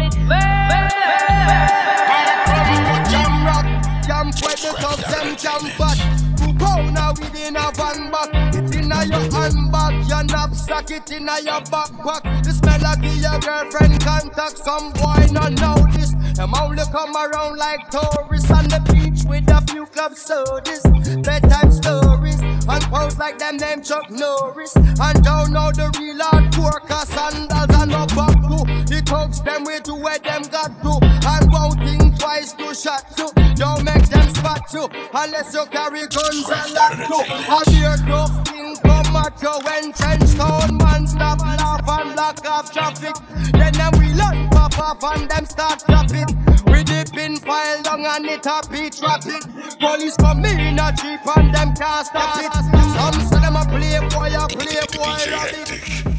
Jam rock, jam where the thugs them jam fat. Now within a van back, it in a your handbag, your knapsack, it in a your backpack. The smell of your girlfriend contact, some boy not know this. Them only come around like tourists on the beach with a few club sodas, bedtime stories, and pose like them name Chuck Norris. And don't know the real hardcore, cause sandals and no back to. The thugs them way to where them got to, and won't think twice to shot to. Don't make them spot you, unless you carry guns and lock to. A beer tough thing come at you when trench town man stop, laugh and block off traffic. Then them we learn pop off and them start clap it. We dip in file down and it a beat rapid. Police come in a jeep and them can't stop it. Some say them a playboy rabbit.